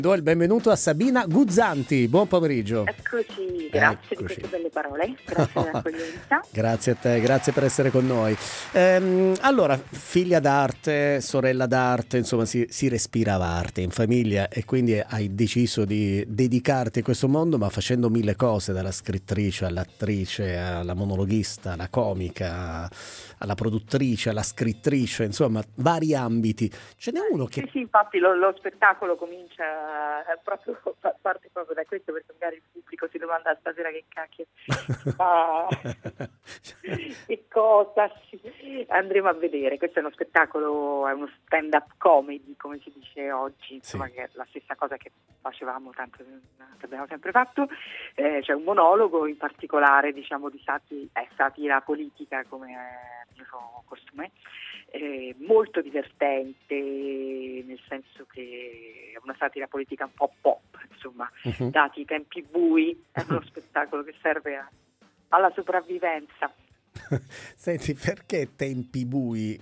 Do il benvenuto a Sabina Guzzanti, buon pomeriggio. Eccoci, grazie di queste belle parole, grazie dell'accoglienza. Grazie a te, grazie per essere con noi. Allora, figlia d'arte, sorella d'arte, insomma si respirava arte in famiglia e quindi hai deciso di dedicarti a questo mondo, ma facendo mille cose, dalla scrittrice all'attrice, alla monologhista, alla comica, alla produttrice, alla scrittrice, insomma vari ambiti. Ce n'è uno che... Sì, infatti lo spettacolo comincia proprio, parte proprio da questo, perché magari il pubblico si domanda stasera che cacchio che cosa andremo a vedere. Questo è uno spettacolo, è uno stand-up comedy, come si dice oggi, insomma, sì, che è la stessa cosa che facevamo, tanto che abbiamo sempre fatto. C'è un monologo, in particolare diciamo di satira politica, come è il mio costume, molto divertente, nel senso che è una satira politica un po' pop, insomma, dati i tempi bui, è uno spettacolo che serve alla sopravvivenza. Senti, perché tempi bui?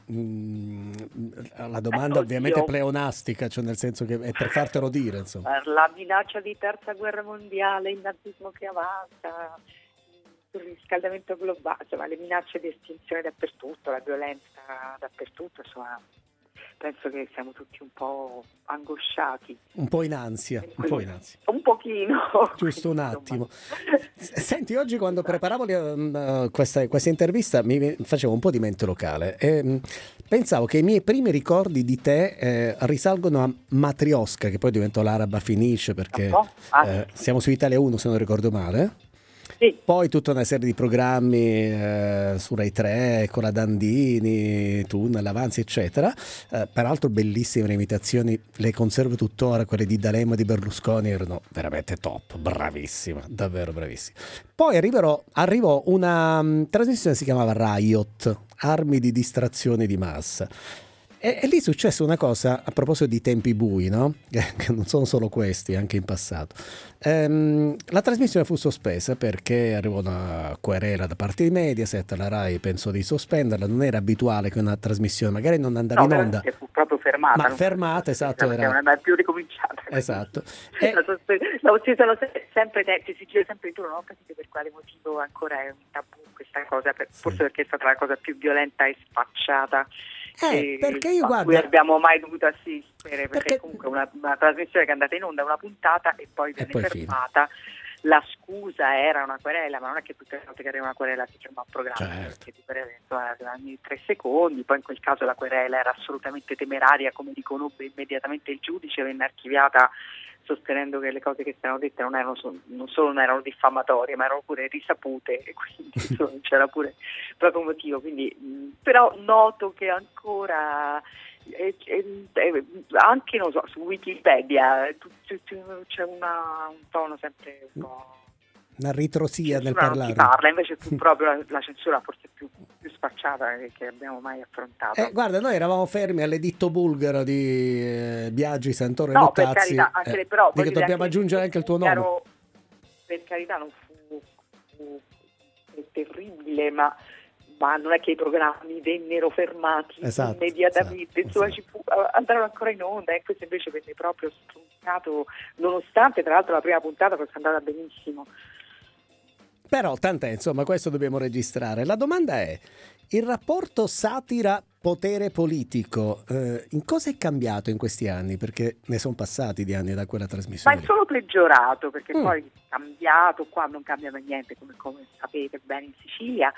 La domanda ovviamente pleonastica, cioè nel senso che è per fartelo dire, insomma. La minaccia di terza guerra mondiale, il nazismo che avanza, il riscaldamento globale, insomma le minacce di estinzione dappertutto, la violenza dappertutto, insomma penso che siamo tutti un po' angosciati. Un po' in ansia, un po' in ansia. Un pochino. Giusto un attimo. Senti, oggi quando preparavo questa intervista mi facevo un po' di mente locale e pensavo che i miei primi ricordi di te risalgono a Matrioska, che poi diventò l'Araba Finisce, perché siamo su Italia 1 se non ricordo male. Sì. Poi tutta una serie di programmi su Rai 3 con la Dandini, Tunnel, Avanzi eccetera, peraltro bellissime le imitazioni, le conservo tuttora, quelle di D'Alema, di Berlusconi, erano veramente top, bravissima, davvero bravissima. Poi arrivò una trasmissione che si chiamava Riot, armi di distrazione di massa. E lì successe una cosa a proposito di tempi bui, no? Che non sono solo questi, anche in passato. La trasmissione fu sospesa perché arrivò una querela da parte di Mediaset, la Rai pensò di sospenderla, non era abituale che una trasmissione magari non andava in onda. Fu proprio fermata. Ma fermata, esatto. Non andava più ricominciata. Esatto. Si sono sempre detti, si gira sempre intorno, non ho capito per quale motivo ancora è un tabù questa cosa, forse perché è stata la cosa più violenta e sfacciata perché io a cui abbiamo mai dovuto assistere, perché comunque una trasmissione che è andata in onda, una puntata e poi viene fermata. La scusa era una querela, ma non è che tutte le volte che arriva una querela si ferma un programma, perché di querela ogni 3 secondi, poi in quel caso la querela era assolutamente temeraria, come riconobbe immediatamente il giudice, venne archiviata sostenendo che le cose che stavano dette non solo non erano diffamatorie, ma erano pure risapute, e quindi c'era pure proprio un motivo. Quindi, però noto che ancora anche non so, su Wikipedia c'è un tono sempre un po', una ritrosia nel parlare. parlare. Non si parla, invece fu proprio la censura forse più sfacciata che abbiamo mai affrontato. Guarda, noi eravamo fermi all'editto bulgaro di Biagi, Santoro e No, Luttazzi. Per carità, anche però che dobbiamo aggiungere anche il tuo nome. Per carità, non fu terribile, ma non è che i programmi vennero fermati immediatamente, insomma andarono ancora in onda, e questo invece venne proprio stroncato, nonostante tra l'altro la prima puntata fosse andata benissimo. Però tant'è, insomma, questo dobbiamo registrare. La domanda è: il rapporto satira-potere politico in cosa è cambiato in questi anni? Perché ne sono passati di anni da quella trasmissione. Ma è solo peggiorato, perché poi è cambiato, qua non cambia per niente, come sapete bene in Sicilia,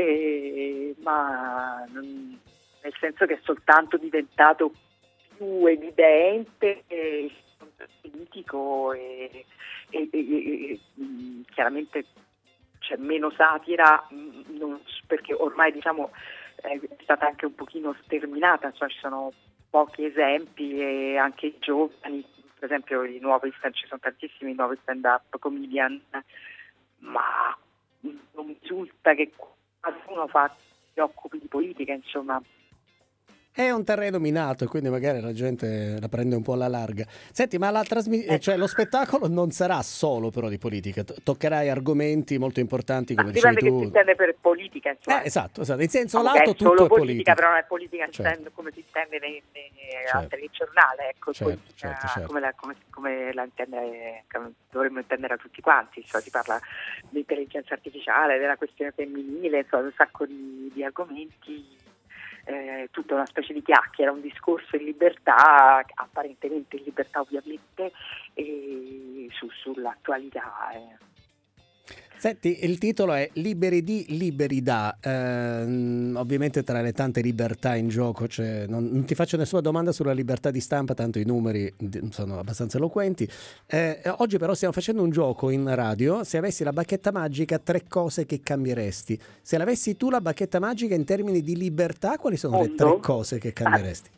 ma nel senso che è soltanto diventato più evidente il politico e chiaramente c'è meno satira, perché ormai diciamo è stata anche un pochino sterminata, insomma ci sono pochi esempi, e anche i giovani, per esempio ci sono tantissimi nuovi stand-up comedian, ma non risulta che qualcuno si occupi di politica, insomma. è un terreno minato, quindi magari la gente la prende un po' alla larga. Senti, ma cioè lo spettacolo non sarà solo però di politica, toccherai argomenti molto importanti come dicevi dipende tu. che si intende per politica, insomma. Esatto, in senso Diciamo lato che è tutto solo è politica, però non è politica Certo. come si intende nei Certo. altri giornali, ecco, Certo, politica certo. come la intende, come dovremmo intendere a tutti quanti, insomma, si parla di intelligenza artificiale, della questione femminile, insomma, un sacco di argomenti. Tutta una specie di chiacchiera, un discorso in libertà, apparentemente in libertà ovviamente, sull'attualità. Senti, il titolo è Liberi di, liberi da. Ovviamente tra le tante libertà in gioco non ti faccio nessuna domanda sulla libertà di stampa, tanto i numeri sono abbastanza eloquenti. Oggi però stiamo facendo un gioco in radio. Se avessi la bacchetta magica, 3 cose che cambieresti. Se l'avessi tu la bacchetta magica in termini di libertà, quali sono le 3 cose che cambieresti?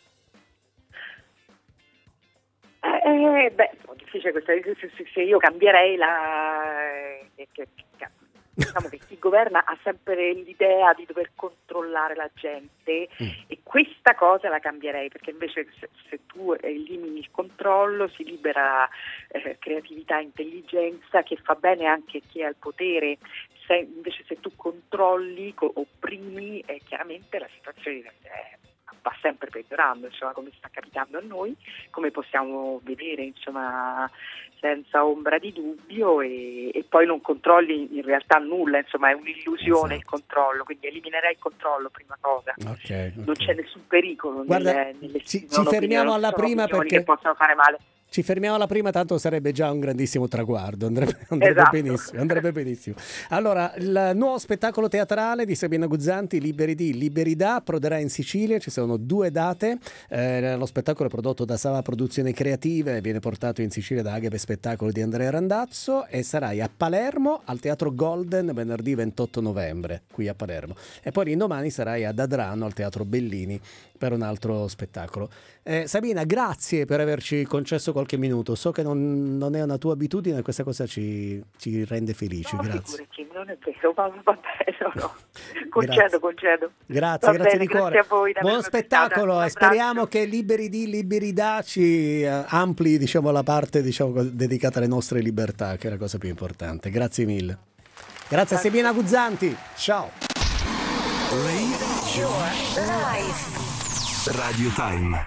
È difficile questa, se io cambierei diciamo che chi governa ha sempre l'idea di dover controllare la gente e questa cosa la cambierei, perché invece se tu elimini il controllo si libera creatività e intelligenza, che fa bene anche a chi ha il potere. Invece se tu controlli, opprimi, chiaramente la situazione va sempre peggiorando, insomma, come sta capitando a noi, come possiamo vedere, insomma, senza ombra di dubbio, e poi non controlli in realtà nulla, insomma, è un'illusione. Esatto. Il controllo, quindi eliminerei il controllo, prima cosa. Okay. Non c'è nessun pericolo. Guarda, ci fermiamo alla prima perché che possono fare male. Ci fermiamo alla prima, tanto sarebbe già un grandissimo traguardo, andrebbe esatto. benissimo. Allora, il nuovo spettacolo teatrale di Sabina Guzzanti, Liberi di, liberi da, approderà in Sicilia, ci sono 2 date, lo spettacolo è prodotto da Sava Produzioni Creative e viene portato in Sicilia da Agave Spettacolo di Andrea Randazzo, e sarai a Palermo al Teatro Golden venerdì 28 novembre, qui a Palermo, e poi l'indomani sarai ad Adrano al Teatro Bellini per un altro spettacolo. Sabina, grazie per averci concesso qualche minuto. So che non è una tua abitudine, questa cosa ci rende felici. No, grazie. Figurati, non è vero, va bene, no. Concedo. Grazie bene, di cuore. Grazie a voi. Buon spettacolo e speriamo che Liberi di, liberi da ci ampli, diciamo, la parte, diciamo, dedicata alle nostre libertà, che è la cosa più importante. Grazie mille. Grazie a Sabina Guzzanti. Ciao. Radio Time.